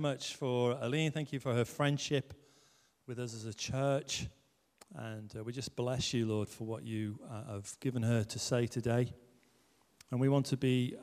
much for Aline. Thank you for her friendship with us as a church. And we just bless you, Lord, for what you have given her to say today. And we want to be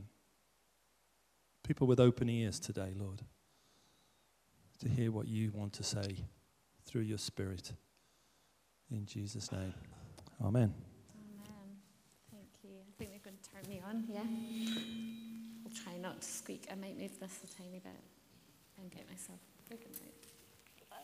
people with open ears today, Lord, to hear what you want to say through your Spirit. In Jesus' name. Amen. Amen. Thank you. I think they're going to turn me on, yeah? I'll try not to squeak. I might move this a tiny bit and get myself looking right.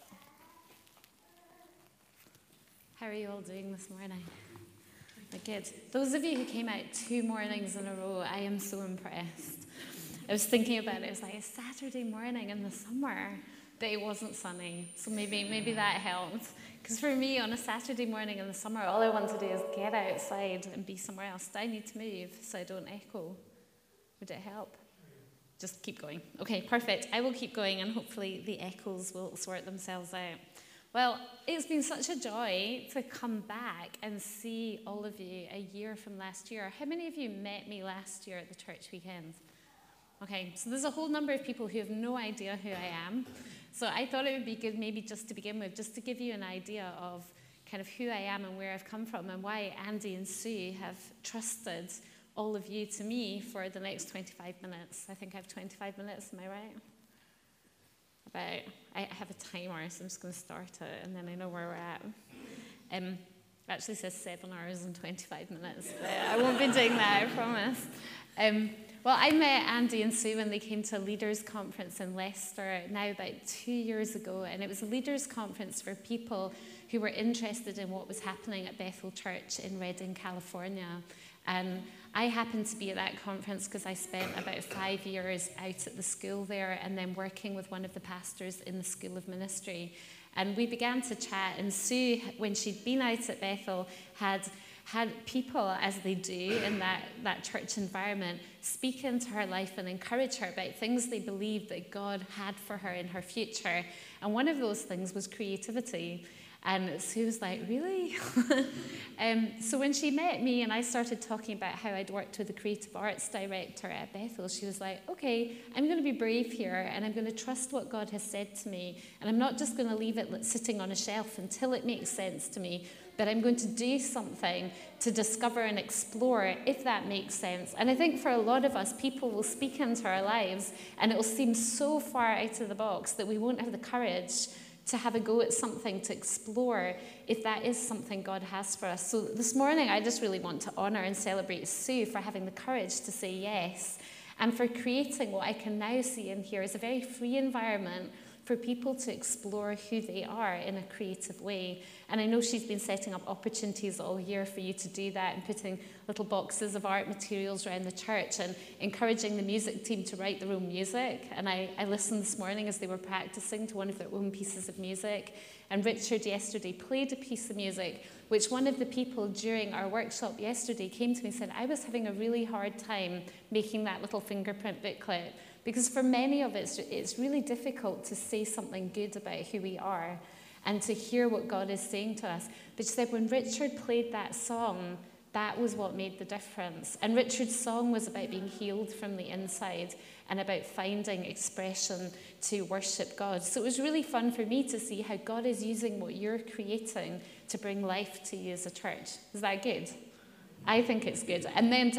How are you all doing this morning? Good. Those of you who came out 2 mornings in a row, I am so impressed. I was thinking about it. It was like a Saturday morning in the summer, but it wasn't sunny. So maybe that helped. Because for me, on a Saturday morning in the summer, all I want to do is get outside and be somewhere else. Do I need to move so I don't echo? Would it help? Just keep going. Okay, perfect. I will keep going, and hopefully the echoes will sort themselves out. Well, it's been such a joy to come back and see all of you a year from last year. How many of you met me last year at the church weekend? Okay, so there's a whole number of people who have no idea who I am. So I thought it would be good maybe just to begin with, just to give you an idea of kind of who I am and where I've come from and why Andy and Sue have trusted all of you to me for the next 25 minutes. I think I have 25 minutes, am I right? I have a timer, so I'm just going to start it, and then I know where we're at. It actually says 7 hours and 25 minutes, but I won't be doing that, I promise. Well, I met Andy and Sue when they came to a leaders' conference in Leicester now about 2 years ago, and it was a leaders' conference for people who were interested in what was happening at Bethel Church in Redding, California. And I happened to be at that conference because I spent about 5 years out at the school there and then working with one of the pastors in the School of Ministry. And we began to chat, and Sue, when she'd been out at Bethel, had people, as they do in that church environment, speak into her life and encourage her about things they believed that God had for her in her future. And one of those things was creativity. And Sue was like, really? So when she met me and I started talking about how I'd worked with the creative arts director at Bethel, she was like, okay, I'm going to be brave here and I'm going to trust what God has said to me. And I'm not just going to leave it sitting on a shelf until it makes sense to me, but I'm going to do something to discover and explore if that makes sense. And I think for a lot of us, people will speak into our lives and it will seem so far out of the box that we won't have the courage to have a go at something, to explore if that is something God has for us. So this morning, I just really want to honour and celebrate Sue for having the courage to say yes, and for creating what I can now see in here is a very free environment for people to explore who they are in a creative way. And I know she's been setting up opportunities all year for you to do that and putting little boxes of art materials around the church and encouraging the music team to write their own music. And I listened this morning as they were practicing to one of their own pieces of music. And Richard yesterday played a piece of music, which one of the people during our workshop yesterday came to me and said, I was having a really hard time making that little fingerprint booklet. Because for many of us, it's really difficult to say something good about who we are and to hear what God is saying to us. But she said when Richard played that song, that was what made the difference. And Richard's song was about being healed from the inside and about finding expression to worship God. So it was really fun for me to see how God is using what you're creating to bring life to you as a church. Is that good? I think it's good. And then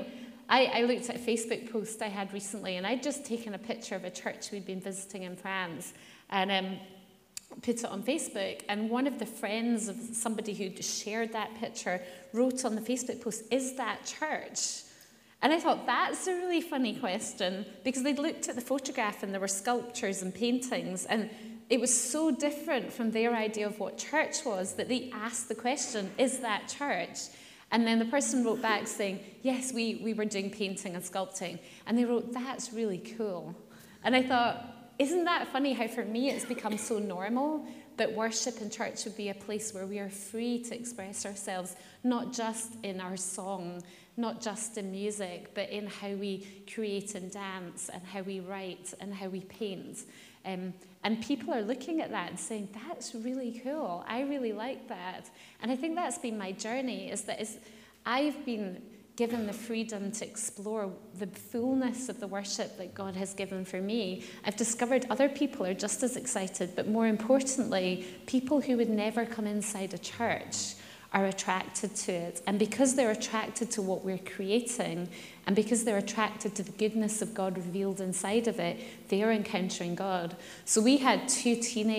I looked at a Facebook post I had recently, and I'd just taken a picture of a church we'd been visiting in France and put it on Facebook. And one of the friends of somebody who shared that picture wrote on the Facebook post, is that church? And I thought, that's a really funny question, because they'd looked at the photograph and there were sculptures and paintings, and it was so different from their idea of what church was that they asked the question, is that church? And then the person wrote back saying, yes, we were doing painting and sculpting. And they wrote, that's really cool. And I thought, isn't that funny how for me it's become so normal that worship in church would be a place where we are free to express ourselves, not just in our song, not just in music, but in how we create and dance and how we write and how we paint. And people are looking at that and saying, that's really cool. I really like that. And I think that's been my journey, is that I've been given the freedom to explore the fullness of the worship that God has given for me, I've discovered other people are just as excited, but more importantly, people who would never come inside a church are attracted to it. And because they're attracted to what we're creating, and because they're attracted to the goodness of God revealed inside of it, they're encountering God. So we had two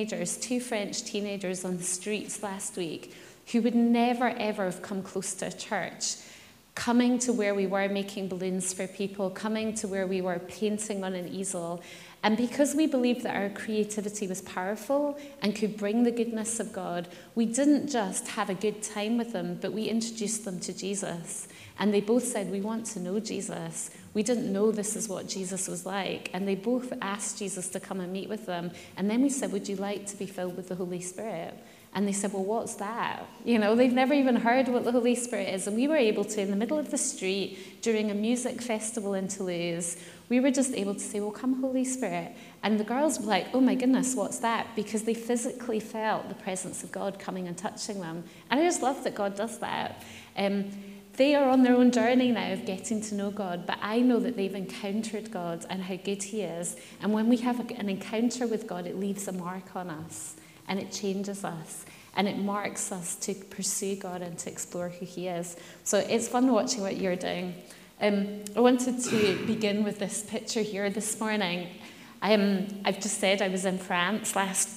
French teenagers on the streets last week who would never, ever have come close to a church, coming to where we were making balloons for people, coming to where we were painting on an easel. And because we believed that our creativity was powerful and could bring the goodness of God, we didn't just have a good time with them, but we introduced them to Jesus. And they both said, we want to know Jesus. We didn't know this is what Jesus was like. And they both asked Jesus to come and meet with them. And then we said, would you like to be filled with the Holy Spirit? And they said, well, what's that? You know, they've never even heard what the Holy Spirit is. And we were able to, in the middle of the street, during a music festival in Toulouse, we were just able to say, well, come, Holy Spirit. And the girls were like, oh my goodness, what's that? Because they physically felt the presence of God coming and touching them. And I just love that God does that. They are on their own journey now of getting to know God, but I know that they've encountered God and how good he is. And when we have an encounter with God, it leaves a mark on us. And it changes us, and it marks us to pursue God and to explore who he is. So it's fun watching what you're doing. I wanted to begin with this picture here this morning. I've just said I was in France last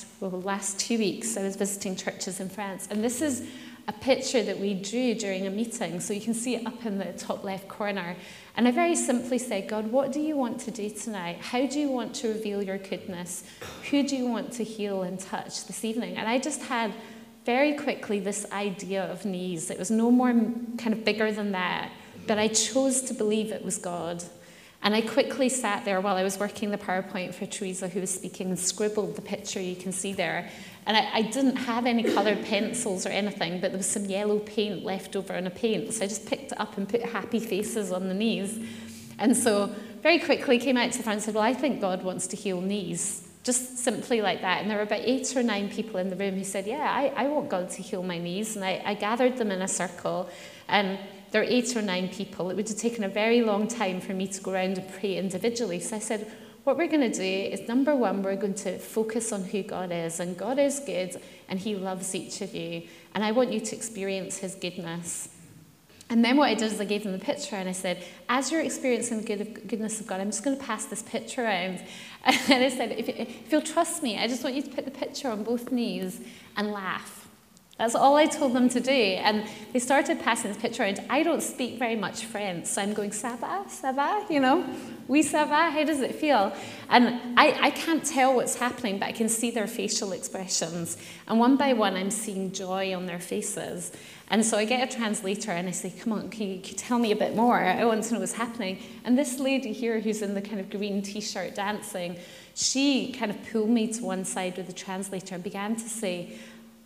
2 weeks. I was visiting churches in France, and this is a picture that we drew during a meeting. So you can see it up in the top left corner. And I very simply said, God, what do you want to do tonight? How do you want to reveal your goodness? Who do you want to heal and touch this evening? And I just had very quickly this idea of knees. It was no more kind of bigger than that, but I chose to believe it was God. And I quickly sat there while I was working the PowerPoint for Teresa, who was speaking, and scribbled the picture you can see there. And I didn't have any coloured pencils or anything, but there was some yellow paint left over on a paint. So I just picked it up and put happy faces on the knees. And so very quickly came out to the front and said, well, I think God wants to heal knees. Just simply like that. And there were about 8 or 9 people in the room who said, yeah, I want God to heal my knees. And I gathered them in a circle. And there were 8 or 9 people. It would have taken a very long time for me to go around and pray individually. So I said, what we're going to do is, number one, we're going to focus on who God is. And God is good, and he loves each of you. And I want you to experience his goodness. And then what I did is I gave them the picture, and I said, as you're experiencing the goodness of God, I'm just going to pass this picture around. And I said, if you'll trust me, I just want you to put the picture on both knees and laugh. That's all I told them to do. And they started passing this picture around. I don't speak very much French, so I'm going, ça va, you know? Oui, ça va, how does it feel? And I can't tell what's happening, but I can see their facial expressions. And one by one, I'm seeing joy on their faces. And so I get a translator, and I say, come on, can you tell me a bit more? I want to know what's happening. And this lady here, who's in the kind of green T-shirt dancing, she kind of pulled me to one side with the translator and began to say,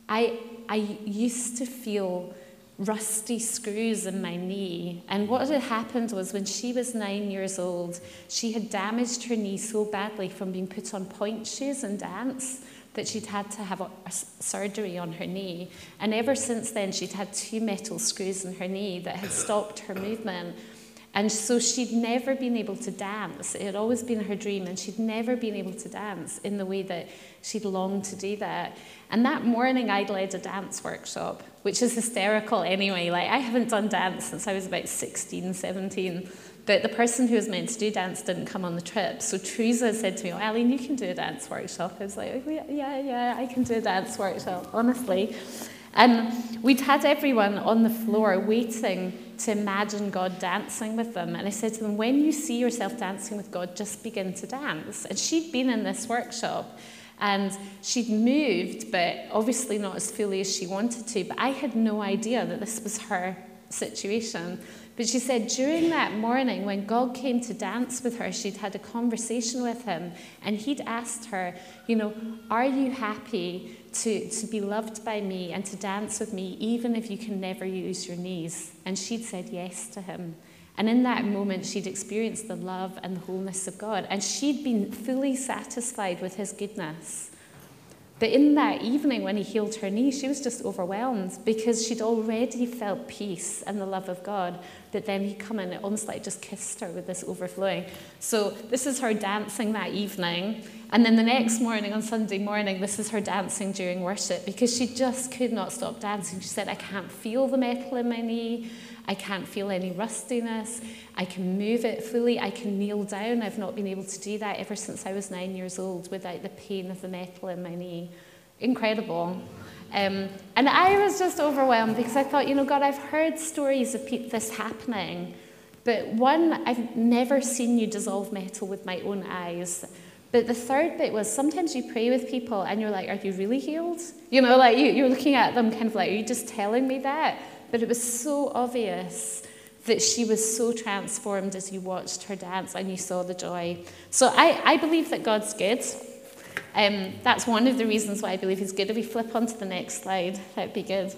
I used to feel rusty screws in my knee. And what had happened was when she was 9 years old, she had damaged her knee so badly from being put on point shoes and dance that she'd had to have a surgery on her knee. And ever since then, she'd had 2 metal screws in her knee that had stopped her movement. And so she'd never been able to dance. It had always been her dream, and she'd never been able to dance in the way that she'd longed to do that. And that morning, I'd led a dance workshop, which is hysterical anyway. Like, I haven't done dance since I was about 16, 17. But the person who was meant to do dance didn't come on the trip. So Teresa said to me, oh, Eileen, you can do a dance workshop. I was like, oh, yeah, I can do a dance workshop, honestly. And we'd had everyone on the floor waiting to imagine God dancing with them. And I said to them, when you see yourself dancing with God, just begin to dance. And she'd been in this workshop, and she'd moved, but obviously not as fully as she wanted to. But I had no idea that this was her situation. But she said during that morning, when God came to dance with her, she'd had a conversation with him, and he'd asked her, you know, are you happy to be loved by me and to dance with me, even if you can never use your knees? And she'd said yes to him. And in that moment, she'd experienced the love and the wholeness of God, and she'd been fully satisfied with his goodness. But in that evening when he healed her knee, she was just overwhelmed because she'd already felt peace and the love of God. But then he'd come in and almost like just kissed her with this overflowing. So this is her dancing that evening. And then the next morning, on Sunday morning, this is her dancing during worship because she just could not stop dancing. She said, I can't feel the metal in my knee. I can't feel any rustiness. I can move it fully. I can kneel down. I've not been able to do that ever since I was 9 years old without the pain of the metal in my knee. Incredible. And I was just overwhelmed because I thought, God, I've heard stories of this happening. But one, I've never seen you dissolve metal with my own eyes. But the third bit was sometimes you pray with people and you're like, are you really healed? Like you're looking at them kind of like, are you just telling me that? But it was so obvious that she was so transformed as you watched her dance and you saw the joy. So I believe that God's good. That's one of the reasons why I believe he's good. If we flip on to the next slide, that'd be good.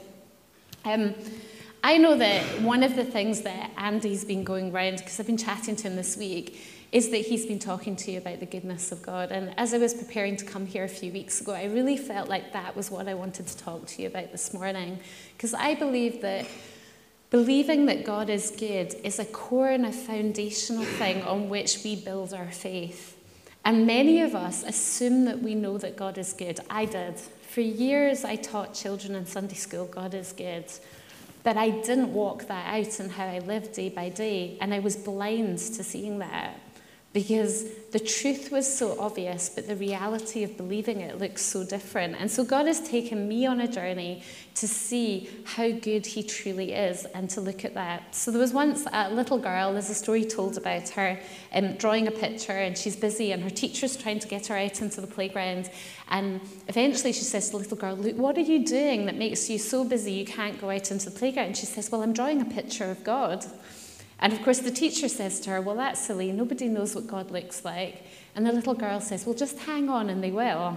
I know that one of the things that Andy's been going around, because I've been chatting to him this week, is that he's been talking to you about the goodness of God. And as I was preparing to come here a few weeks ago, I really felt like that was what I wanted to talk to you about this morning. Because I believe that believing that God is good is a core and a foundational thing on which we build our faith. And many of us assume that we know that God is good. I did. For years, I taught children in Sunday school, God is good. But I didn't walk that out in how I lived day by day. And I was blind to seeing that. Because the truth was so obvious, but the reality of believing it looks so different. And so God has taken me on a journey to see how good he truly is and to look at that. So there was once a little girl, there's a story told about her drawing a picture, and she's busy and her teacher's trying to get her out into the playground. And eventually she says to the little girl, look, what are you doing that makes you so busy you can't go out into the playground? And she says, well, I'm drawing a picture of God. And of course the teacher says to her, well, that's silly, nobody knows what God looks like. And the little girl says, well, just hang on and they will.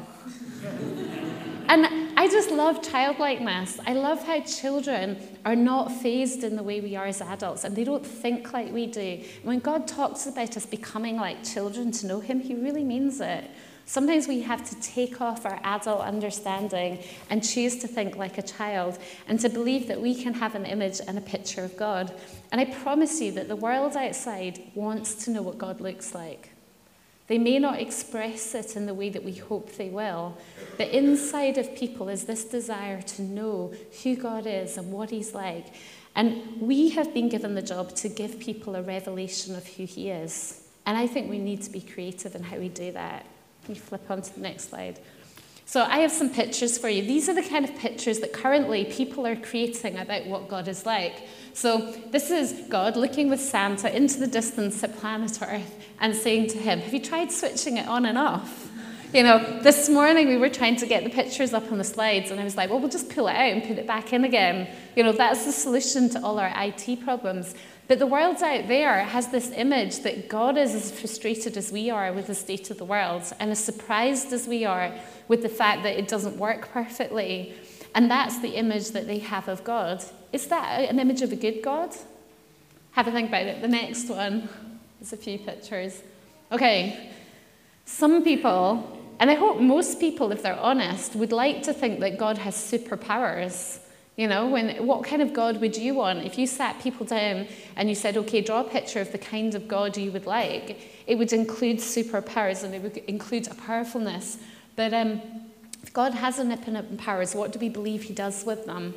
And I just love childlikeness. I love how children are not fazed in the way we are as adults, and they don't think like we do. When God talks about us becoming like children to know him, he really means it. Sometimes we have to take off our adult understanding and choose to think like a child and to believe that we can have an image and a picture of God. And I promise you that the world outside wants to know what God looks like. They may not express it in the way that we hope they will, but inside of people is this desire to know who God is and what he's like. And we have been given the job to give people a revelation of who he is. And I think we need to be creative in how we do that. Can you flip on to the next slide? So I have some pictures for you. These are the kind of pictures that currently people are creating about what God is like. So this is God looking with Santa into the distance at planet Earth and saying to him, have you tried switching it on and off? This morning we were trying to get the pictures up on the slides, and I was like, well, we'll just pull it out and put it back in again. That's the solution to all our IT problems. But the world out there has this image that God is as frustrated as we are with the state of the world and as surprised as we are with the fact that it doesn't work perfectly. And that's the image that they have of God. Is that an image of a good God? Have a think about it. The next one. There's a few pictures. Okay. Some people, and I hope most people, if they're honest, would like to think that God has superpowers. What kind of God would you want? If you sat people down and you said, okay, draw a picture of the kind of God you would like, it would include superpowers and it would include a powerfulness. But if God has infinite powers, what do we believe he does with them?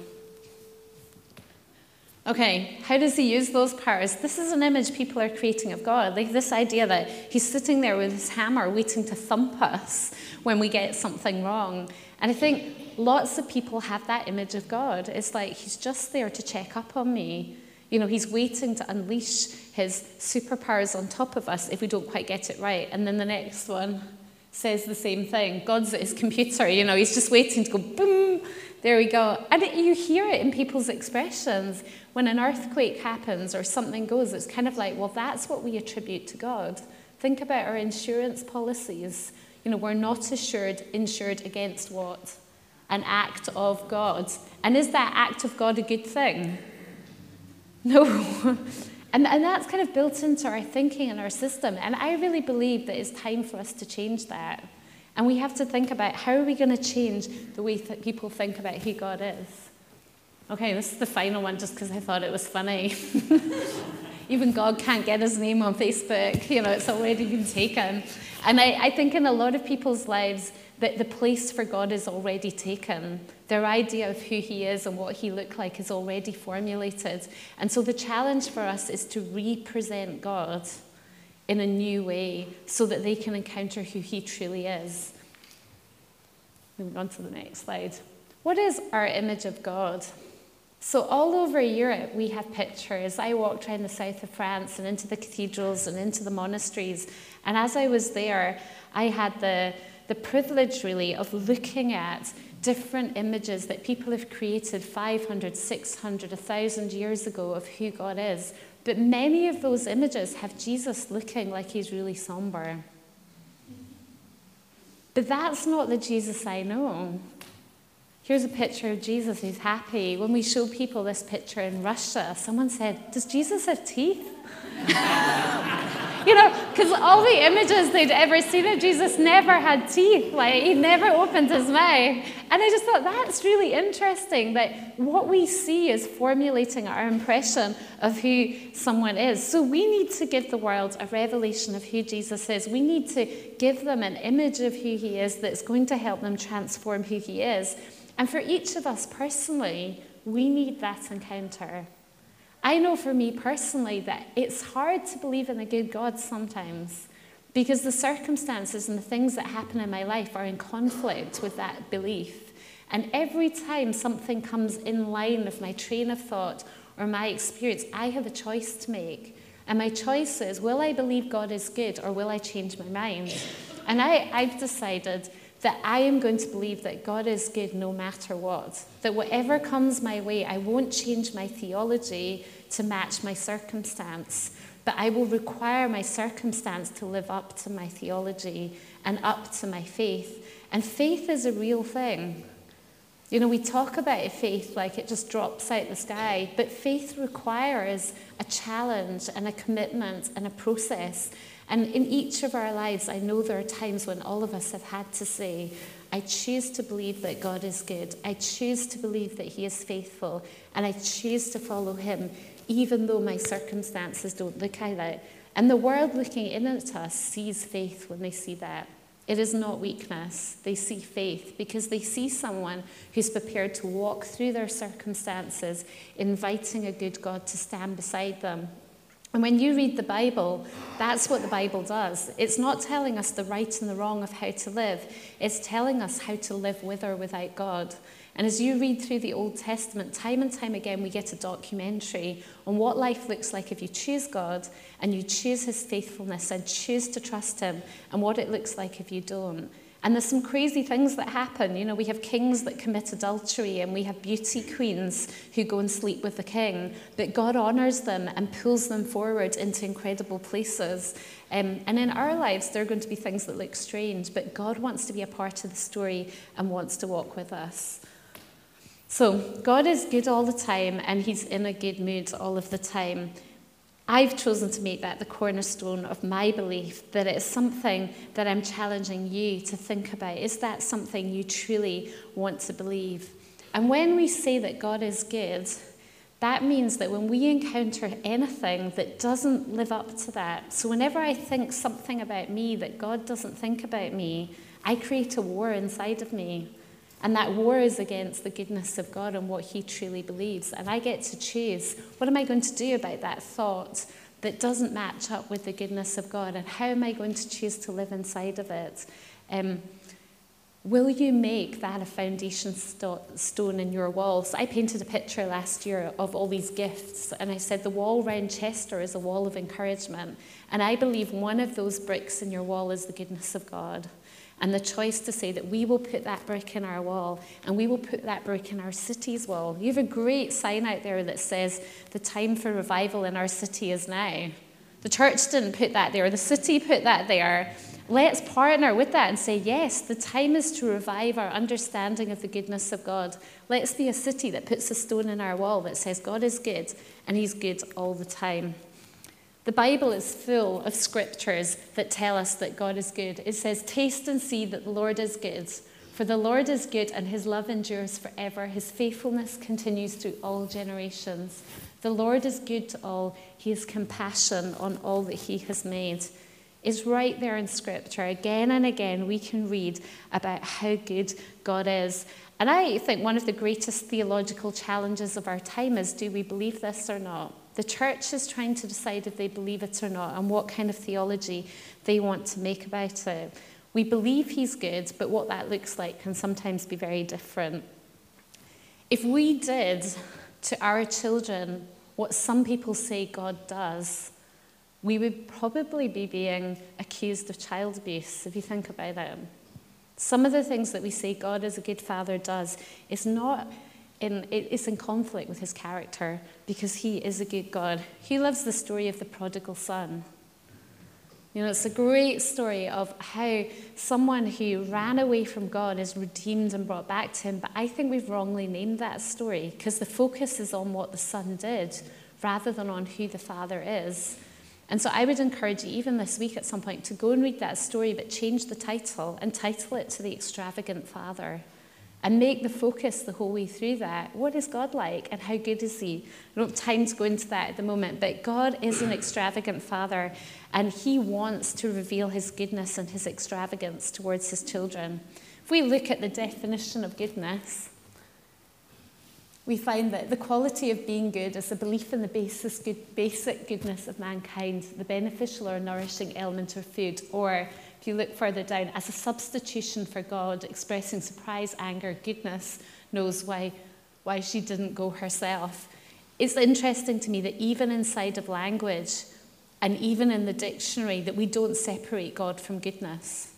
Okay, how does he use those powers? This is an image people are creating of God. Like this idea that he's sitting there with his hammer waiting to thump us when we get something wrong. And I think lots of people have that image of God. It's like he's just there to check up on me. He's waiting to unleash his superpowers on top of us if we don't quite get it right. And then the next one says the same thing. God's at his computer, he's just waiting to go boom. There we go. And you hear it in people's expressions. When an earthquake happens or something goes, it's kind of like, well, that's what we attribute to God. Think about our insurance policies. We're not insured against what? An act of God. And is that act of God a good thing? No. And that's kind of built into our thinking and our system. And I really believe that it's time for us to change that. And we have to think about how are we going to change the way that people think about who God is. Okay, this is the final one just because I thought it was funny. Even God can't get his name on Facebook. It's already been taken. And I think in a lot of people's lives that the place for God is already taken. Their idea of who he is and what he looked like is already formulated. And so the challenge for us is to represent God in a new way so that they can encounter who he truly is. Moving on to the next slide. What is our image of God? So all over Europe, we have pictures. I walked around the south of France and into the cathedrals and into the monasteries. And as I was there, I had the privilege, really, of looking at different images that people have created 500, 600, 1,000 years ago of who God is. But many of those images have Jesus looking like he's really somber. But that's not the Jesus I know. Here's a picture of Jesus who's happy. When we show people this picture in Russia, someone said, "Does Jesus have teeth?" Because all the images they'd ever seen of Jesus never had teeth. Like, he never opened his mouth. And I just thought that's really interesting, that what we see is formulating our impression of who someone is. So we need to give the world a revelation of who Jesus is. We need to give them an image of who he is that's going to help them transform who he is. And for each of us personally, we need that encounter. I know for me personally that it's hard to believe in a good God sometimes because the circumstances and the things that happen in my life are in conflict with that belief. And every time something comes in line with my train of thought or my experience, I have a choice to make. And my choice is, will I believe God is good or will I change my mind? And I've decided that I am going to believe that God is good no matter what. That whatever comes my way, I won't change my theology to match my circumstance, but I will require my circumstance to live up to my theology and up to my faith. And faith is a real thing. We talk about faith like it just drops out the sky, but faith requires a challenge and a commitment and a process. And in each of our lives, I know there are times when all of us have had to say, I choose to believe that God is good. I choose to believe that he is faithful. And I choose to follow him, even though my circumstances don't look like that. And the world looking in at us sees faith when they see that. It is not weakness. They see faith because they see someone who's prepared to walk through their circumstances, inviting a good God to stand beside them. And when you read the Bible, that's what the Bible does. It's not telling us the right and the wrong of how to live. It's telling us how to live with or without God. And as you read through the Old Testament, time and time again, we get a documentary on what life looks like if you choose God and you choose his faithfulness and choose to trust him, and what it looks like if you don't. And there's some crazy things that happen. We have kings that commit adultery, and we have beauty queens who go and sleep with the king. But God honors them and pulls them forward into incredible places. And in our lives, there are going to be things that look strange, but God wants to be a part of the story and wants to walk with us. So God is good all the time, and he's in a good mood all of the time. I've chosen to make that the cornerstone of my belief, that it's something that I'm challenging you to think about. Is that something you truly want to believe? And when we say that God is good, that means that when we encounter anything that doesn't live up to that, so whenever I think something about me that God doesn't think about me, I create a war inside of me. And that war is against the goodness of God and what he truly believes. And I get to choose, what am I going to do about that thought that doesn't match up with the goodness of God? And how am I going to choose to live inside of it? Will you make that a foundation stone in your walls? I painted a picture last year of all these gifts, and I said the wall round Chester is a wall of encouragement. And I believe one of those bricks in your wall is the goodness of God. And the choice to say that we will put that brick in our wall, and we will put that brick in our city's wall. You have a great sign out there that says the time for revival in our city is now. The church didn't put that there. The city put that there. Let's partner with that and say, yes, the time is to revive our understanding of the goodness of God. Let's be a city that puts a stone in our wall that says God is good, and he's good all the time. The Bible is full of scriptures that tell us that God is good. It says, "Taste and see that the Lord is good. For the Lord is good and his love endures forever. His faithfulness continues through all generations. The Lord is good to all. He has compassion on all that he has made." It's right there in Scripture. Again and again, we can read about how good God is. And I think one of the greatest theological challenges of our time is, do we believe this or not? The church is trying to decide if they believe it or not and what kind of theology they want to make about it. We believe he's good, but what that looks like can sometimes be very different. If we did to our children what some people say God does, we would probably be being accused of child abuse, if you think about it. Some of the things that we say God as a good father does is it's in conflict with his character, because he is a good God. He loves the story of the prodigal son. You know, it's a great story of how someone who ran away from God is redeemed and brought back to him. But I think we've wrongly named that story, because the focus is on what the son did rather than on who the father is. And so I would encourage you, even this week at some point, to go and read that story, but change the title and title it to The Extravagant Father. And make the focus the whole way through that. What is God like and how good is he? I don't have time to go into that at the moment, but God is an extravagant father, and he wants to reveal his goodness and his extravagance towards his children. If we look at the definition of goodness, we find that the quality of being good is a belief in the basic goodness of mankind, the beneficial or nourishing element of food, or if you look further down, as a substitution for God, expressing surprise, anger, goodness, knows why she didn't go herself. It's interesting to me that even inside of language and even in the dictionary, that we don't separate God from goodness.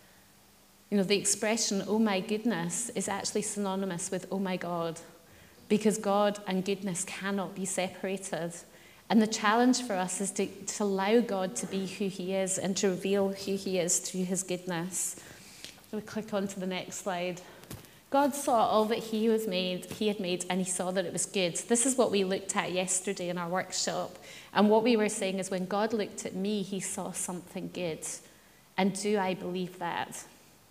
You know, the expression, "oh my goodness," is actually synonymous with "oh my God," because God and goodness cannot be separated. And the challenge for us is to allow God to be who he is and to reveal who he is through his goodness. We'll click on to the next slide. God saw all that he had made, and he saw that it was good. This is what we looked at yesterday in our workshop. And what we were saying is, when God looked at me, he saw something good. And do I believe that?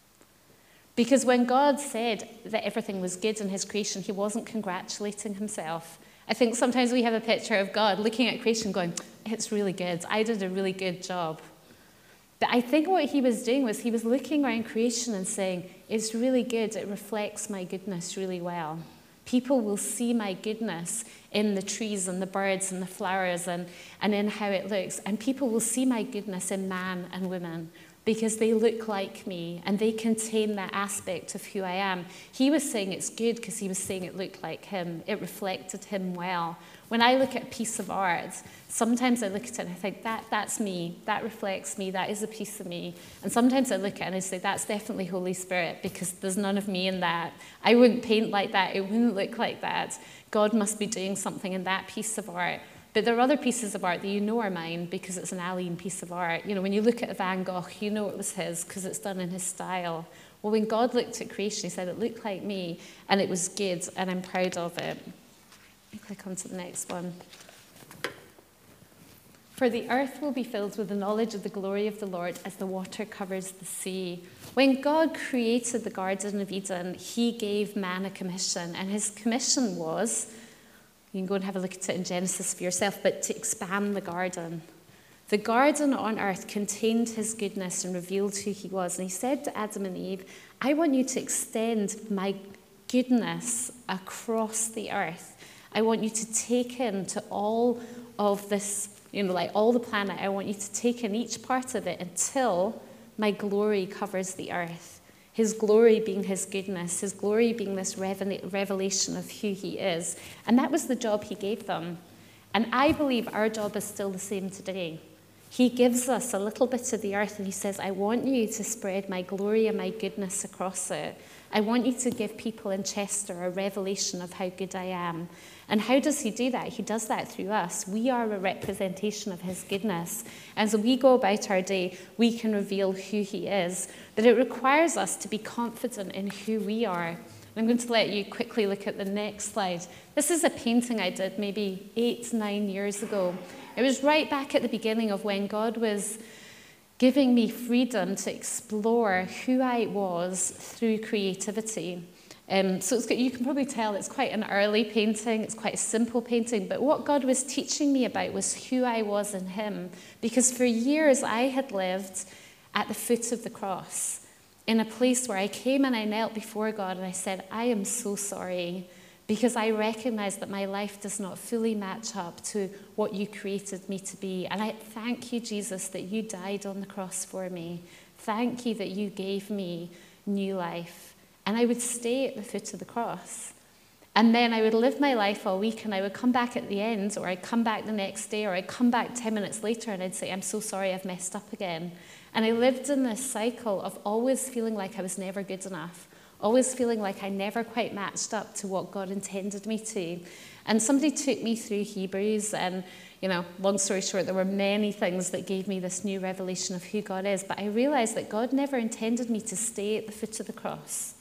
Because when God said that everything was good in his creation, he wasn't congratulating himself. I think sometimes we have a picture of God looking at creation going, "it's really good. I did a really good job." But I think what he was doing was he was looking around creation and saying, "it's really good. It reflects my goodness really well. People will see my goodness in the trees and the birds and the flowers and in how it looks. And people will see my goodness in man and woman, because they look like me and they contain that aspect of who I am." He was saying it's good because he was saying it looked like him. It reflected him well. When I look at a piece of art, sometimes I look at it and I think, that's me. That reflects me. That is a piece of me. And sometimes I look at it and I say, that's definitely Holy Spirit, because there's none of me in that. I wouldn't paint like that. It wouldn't look like that. God must be doing something in that piece of art. But there are other pieces of art that you know are mine because it's an Aline piece of art. You know, when you look at Van Gogh, you know it was his because it's done in his style. Well, when God looked at creation, he said it looked like me and it was good and I'm proud of it. Click on to the next one. "For the earth will be filled with the knowledge of the glory of the Lord as the water covers the sea." When God created the Garden of Eden, he gave man a commission, and his commission was, you can go and have a look at it in Genesis for yourself, but to expand the garden. The garden on earth contained his goodness and revealed who he was. And he said to Adam and Eve, "I want you to extend my goodness across the earth. I want you to take into all of this, you know, like all the planet. I want you to take in each part of it until my glory covers the earth." His glory being his goodness, his glory being this revelation of who he is. And that was the job he gave them. And I believe our job is still the same today. He gives us a little bit of the earth and he says, "I want you to spread my glory and my goodness across it. I want you to give people in Chester a revelation of how good I am." And how does he do that? He does that through us. We are a representation of his goodness. As we go about our day, we can reveal who he is. But it requires us to be confident in who we are. I'm going to let you quickly look at the next slide. This is a painting I did maybe 8-9 years ago. It was right back at the beginning of when God was giving me freedom to explore who I was through creativity. So you can probably tell it's quite an early painting, it's quite a simple painting, but what God was teaching me about was who I was in him. Because for years I had lived at the foot of the cross, in a place where I came and I knelt before God and I said, I am so sorry, because I recognize that my life does not fully match up to what you created me to be. And I thank you, Jesus, that you died on the cross for me. Thank you that you gave me new life. And I would stay at the foot of the cross. And then I would live my life all week, and I would come back at the end, or I'd come back the next day, or I'd come back 10 minutes later and I'd say, I'm so sorry, I've messed up again. And I lived in this cycle of always feeling like I was never good enough, always feeling like I never quite matched up to what God intended me to. And somebody took me through Hebrews, and, long story short, there were many things that gave me this new revelation of who God is. But I realized that God never intended me to stay at the foot of the cross.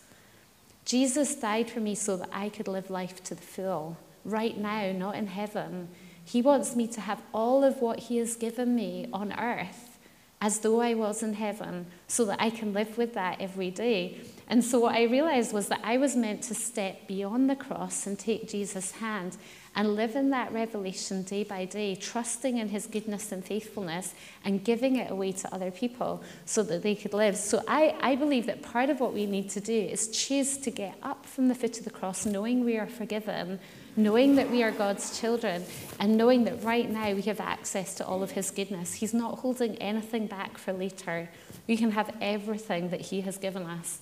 Jesus died for me so that I could live life to the full, right now, not in heaven. He wants me to have all of what he has given me on earth as though I was in heaven, so that I can live with that every day. And so what I realized was that I was meant to step beyond the cross and take Jesus' hand and live in that revelation day by day, trusting in his goodness and faithfulness and giving it away to other people so that they could live. So I believe that part of what we need to do is choose to get up from the foot of the cross, knowing we are forgiven, knowing that we are God's children, and knowing that right now we have access to all of his goodness. He's not holding anything back for later. We can have everything that he has given us.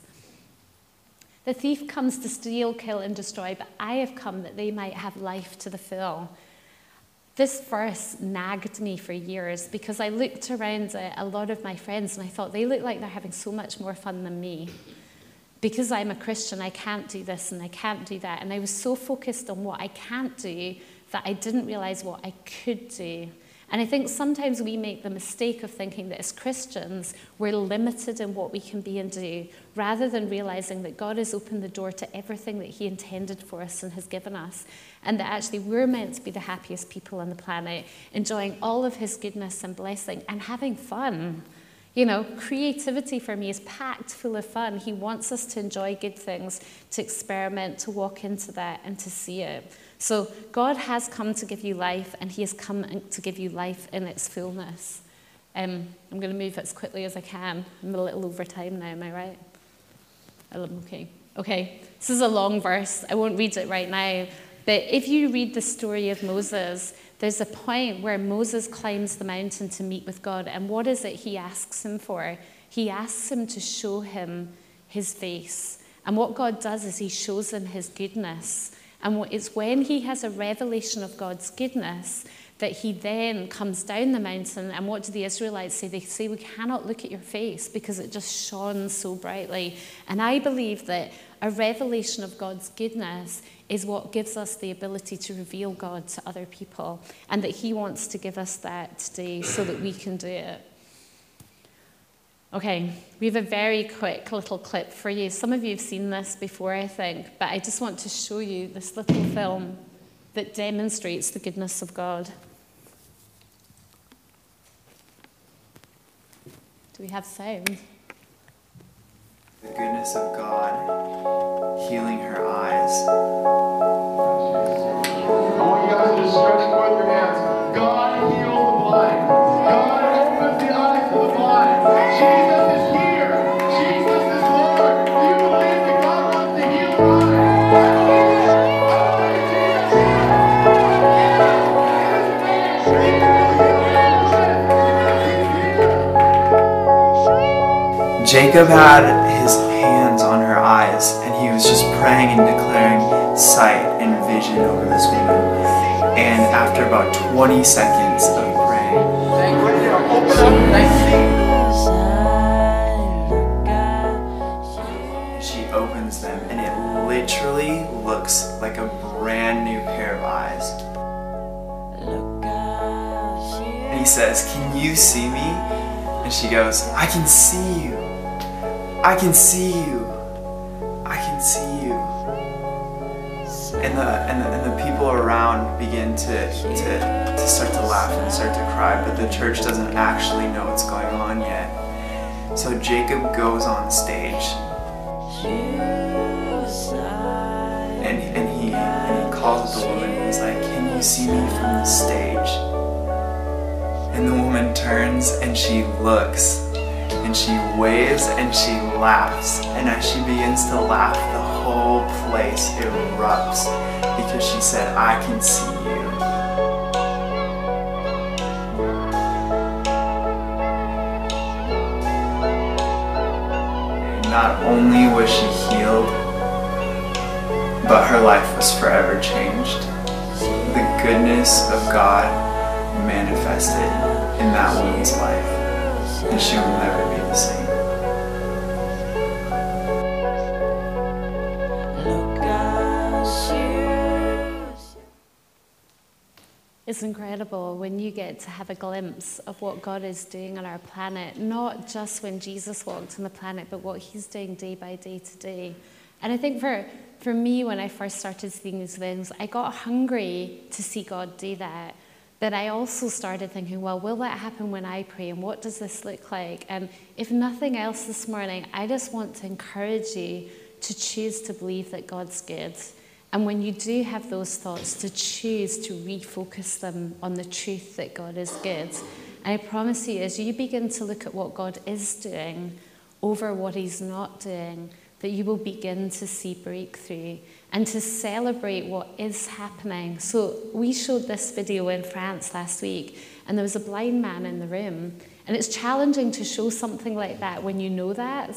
The thief comes to steal, kill, and destroy, but I have come that they might have life to the full. This verse nagged me for years because I looked around at a lot of my friends and I thought they look like they're having so much more fun than me. Because I'm a Christian, I can't do this and I can't do that. And I was so focused on what I can't do that I didn't realize what I could do. And I think sometimes we make the mistake of thinking that as Christians, we're limited in what we can be and do, rather than realizing that God has opened the door to everything that he intended for us and has given us. And that actually we're meant to be the happiest people on the planet, enjoying all of his goodness and blessing and having fun. Creativity for me is packed full of fun. He wants us to enjoy good things, to experiment, to walk into that and to see it. So God has come to give you life, and he has come to give you life in its fullness. I'm going to move as quickly as I can. I'm a little over time now, am I right? Okay, this is a long verse. I won't read it right now. But if you read the story of Moses, there's a point where Moses climbs the mountain to meet with God. And what is it he asks him for? He asks him to show him his face. And what God does is he shows him his goodness. And it's when he has a revelation of God's goodness that he then comes down the mountain. And what do the Israelites say? They say, we cannot look at your face because it just shone so brightly. And I believe that a revelation of God's goodness is what gives us the ability to reveal God to other people. And that he wants to give us that today so that we can do it. Okay, we have a very quick little clip for you. Some of you have seen this before, I think, but I just want to show you this little film that demonstrates the goodness of God. Do we have sound? The goodness of God healing her eyes. I want you guys to stretch forth your hands. God heal the blind. God opens the eyes of the blind. Jesus is here. Jesus is Lord. Do you believe that God wants to heal your eyes? Jacob had his hands on her eyes, and he was just praying and declaring sight and vision over this woman. And after about 20 seconds of praying, she opens them, and it literally looks like a brand new pair of eyes. And he says, "Can you see me?" And she goes, "I can see you. I can see you. I can see you." and the people around begin to start to laugh and start to cry, but the church doesn't actually know what's going on yet. So Jacob goes on stage, and he calls the woman, and he's like, "Can you see me from the stage?" And the woman turns and she looks, and she waves and she laughs, and as she begins to laugh, the whole place erupts because she said, "I can see you." Not only was she healed, but her life was forever changed. The goodness of God manifested in that woman's life, and she will never be the same. It's incredible when you get to have a glimpse of what God is doing on our planet, not just when Jesus walked on the planet, but what he's doing day by day today. And I think for me, when I first started seeing these things, I got hungry to see God do that. But I also started thinking, well, will that happen when I pray? And what does this look like? And if nothing else this morning, I just want to encourage you to choose to believe that God's good. And when you do have those thoughts, to choose to refocus them on the truth that God is good. And I promise you, as you begin to look at what God is doing over what he's not doing, that you will begin to see breakthrough and to celebrate what is happening. So we showed this video in France last week, and there was a blind man in the room. And it's challenging to show something like that when you know that,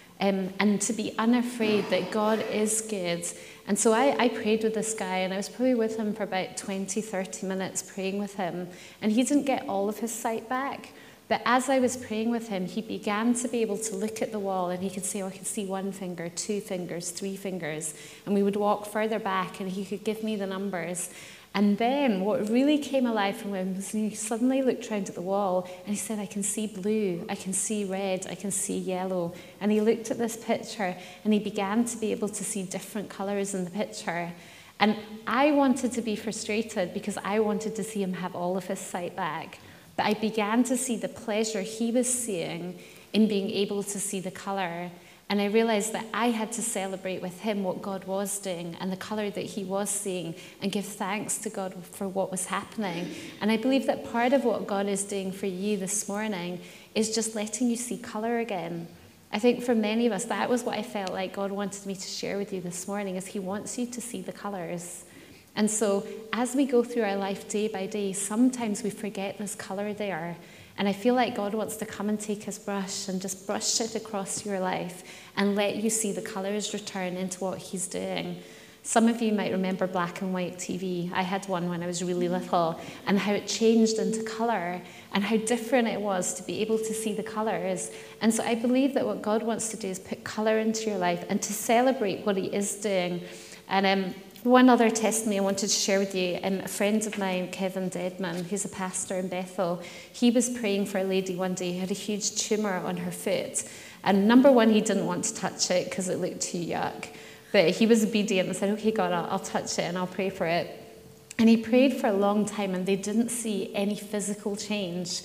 and to be unafraid that God is good. And so I prayed with this guy, and I was probably with him for about 20, 30 minutes praying with him. And he didn't get all of his sight back. But as I was praying with him, he began to be able to look at the wall, and he could say, oh, I can see 1 finger, 2 fingers, 3 fingers. And we would walk further back, and he could give me the numbers. And then what really came alive from him was he suddenly looked round at the wall, and he said, I can see blue, I can see red, I can see yellow. And he looked at this picture, and he began to be able to see different colours in the picture. And I wanted to be frustrated because I wanted to see him have all of his sight back. But I began to see the pleasure he was seeing in being able to see the colour. And I realised that I had to celebrate with him what God was doing and the colour that he was seeing, and give thanks to God for what was happening. And I believe that part of what God is doing for you this morning is just letting you see colour again. I think for many of us, that was what I felt like God wanted me to share with you this morning, is he wants you to see the colours. And so as we go through our life day by day, sometimes we forget this colour there. And I feel like God wants to come and take his brush and just brush it across your life and let you see the colours return into what he's doing. Some of you might remember black and white TV. I had one when I was really little, and how it changed into colour and how different it was to be able to see the colours. And so I believe that what God wants to do is put colour into your life and to celebrate what he is doing. And one other testimony I wanted to share with you, a friend of mine, Kevin Deadman, who's a pastor in Bethel, he was praying for a lady one day who had a huge tumour on her foot. And number one, he didn't want to touch it because it looked too yuck. But he was obedient and said, okay, God, I'll touch it and I'll pray for it. And he prayed for a long time, and they didn't see any physical change.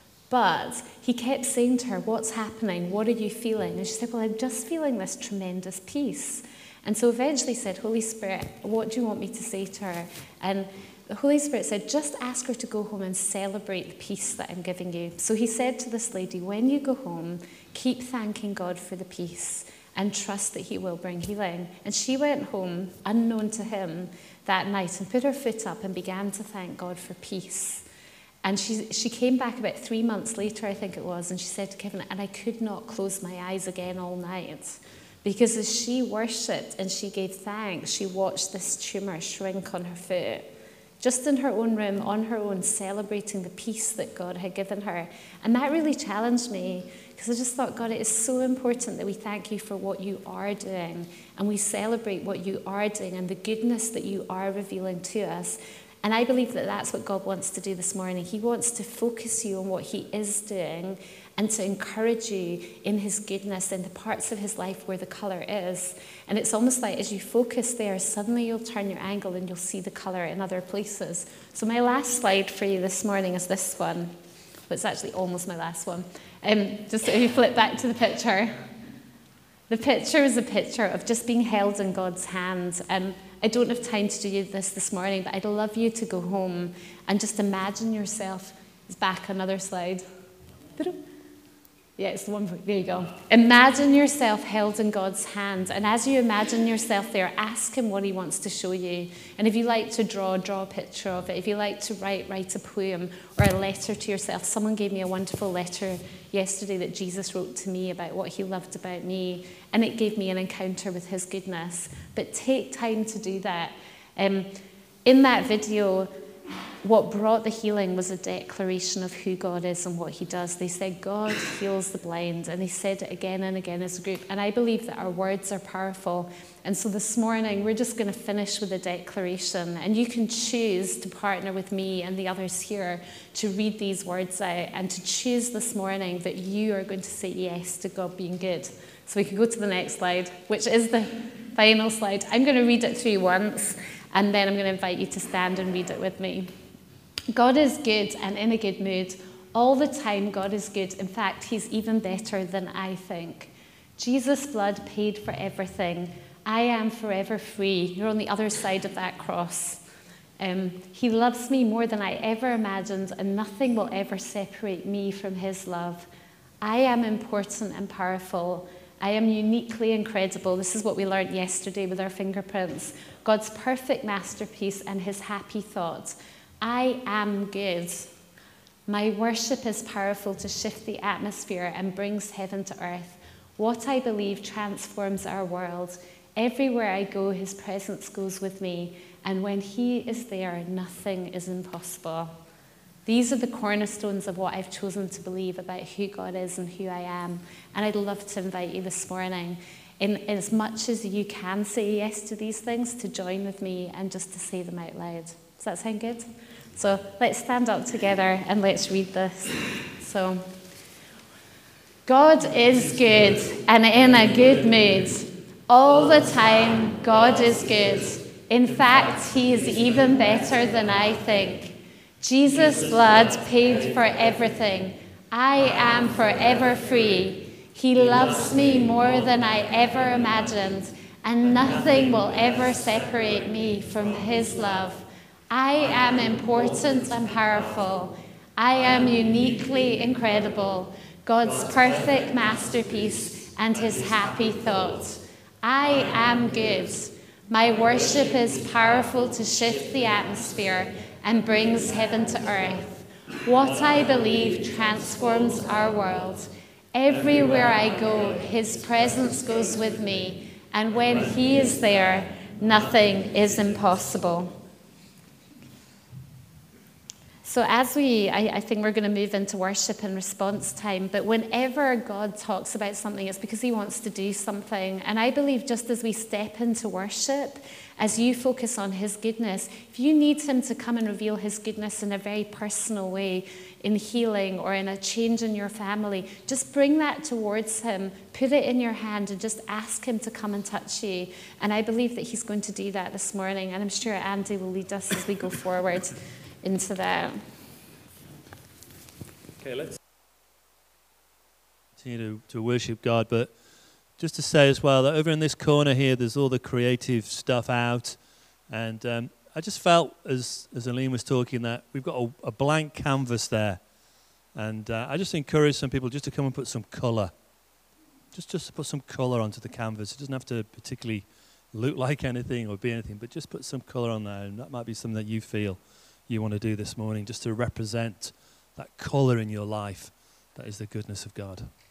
But he kept saying to her, what's happening? What are you feeling? And she said, well, I'm just feeling this tremendous peace. And so eventually he said, Holy Spirit, what do you want me to say to her? And the Holy Spirit said, just ask her to go home and celebrate the peace that I'm giving you. So he said to this lady, when you go home, keep thanking God for the peace and trust that he will bring healing. And she went home, unknown to him, that night and put her foot up and began to thank God for peace. And she came back about 3 months later, I think it was, and she said to Kevin, and I could not close my eyes again all night. Because as she worshipped and she gave thanks, she watched this tumour shrink on her foot. Just in her own room, on her own, celebrating the peace that God had given her. And that really challenged me, because I just thought, God, it is so important that we thank you for what you are doing, and we celebrate what you are doing and the goodness that you are revealing to us. And I believe that that's what God wants to do this morning. He wants to focus you on what he is doing and to encourage you in his goodness, in the parts of his life where the colour is. And it's almost like as you focus there, suddenly you'll turn your angle and you'll see the colour in other places. So my last slide for you this morning is this one. Well, it's actually almost my last one. Just if you flip back to the picture. The picture is a picture of just being held in God's hands. And I don't have time to do this morning, but I'd love you to go home and just imagine yourself. It's back, another slide. Yeah, it's the one. There you go. Imagine yourself held in God's hand. And as you imagine yourself there, ask him what he wants to show you. And if you like to draw a picture of it. If you like to write a poem or a letter to yourself. Someone gave me a wonderful letter yesterday that Jesus wrote to me about what he loved about me. And it gave me an encounter with his goodness. But take time to do that. In that video, what brought the healing was a declaration of who God is and what he does. They said, God heals the blind. And they said it again and again as a group. And I believe that our words are powerful. And so this morning, we're just going to finish with a declaration. And you can choose to partner with me and the others here to read these words out and to choose this morning that you are going to say yes to God being good. So we can go to the next slide, which is the final slide. I'm going to read it through once, and then I'm going to invite you to stand and read it with me. God is good and in a good mood. All the time, God is good. In fact, he's even better than I think. Jesus' blood paid for everything. I am forever free. You're on the other side of that cross. He loves me more than I ever imagined, and nothing will ever separate me from his love. I am important and powerful. I am uniquely incredible. This is what we learned yesterday with our fingerprints. God's perfect masterpiece and his happy thoughts. I am good. My worship is powerful to shift the atmosphere and brings heaven to earth. What I believe transforms our world. Everywhere I go, his presence goes with me. And when he is there, nothing is impossible. These are the cornerstones of what I've chosen to believe about who God is and who I am. And I'd love to invite you this morning, in as much as you can say yes to these things, to join with me and just to say them out loud. Does that sound good? So let's stand up together and let's read this. So, God is good and in a good mood. All the time, God is good. In fact, he is even better than I think. Jesus' blood paid for everything. I am forever free. He loves me more than I ever imagined, and nothing will ever separate me from his love. I am important and powerful. I am uniquely incredible. God's perfect masterpiece and his happy thoughts. I am good. My worship is powerful to shift the atmosphere and brings heaven to earth. What I believe transforms our world. Everywhere I go, his presence goes with me. And when he is there, nothing is impossible. So I think we're going to move into worship and response time. But whenever God talks about something, it's because he wants to do something. And I believe just as we step into worship, as you focus on his goodness, if you need him to come and reveal his goodness in a very personal way, in healing or in a change in your family, just bring that towards him, put it in your hand and just ask him to come and touch you. And I believe that he's going to do that this morning. And I'm sure Andy will lead us as we go forward into that. Okay, let's continue to worship God, but just to say as well that over in this corner here, there's all the creative stuff out, and I just felt as Aline was talking that we've got a blank canvas there, and I just encourage some people just to come and put some colour, just to put some colour onto the canvas. It doesn't have to particularly look like anything or be anything, but just put some colour on there, and that might be something that you feel you want to do this morning, just to represent that colour in your life that is the goodness of God.